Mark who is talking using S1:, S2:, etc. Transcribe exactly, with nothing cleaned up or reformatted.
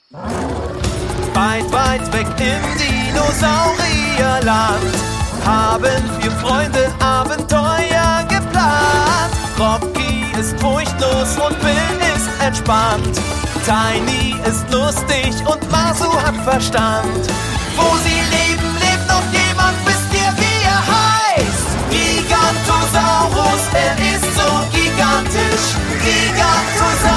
S1: Weit, weit weg im Dinosaurierland haben vier Freunde Abenteuer geplant. Rocky ist furchtlos und Bill ist entspannt. Tiny ist lustig und Marsu hat Verstand. Wo sie leben, lebt noch jemand, wisst ihr, wie er heißt? Gigantosaurus, er ist so gigantisch. Gigantosaurus.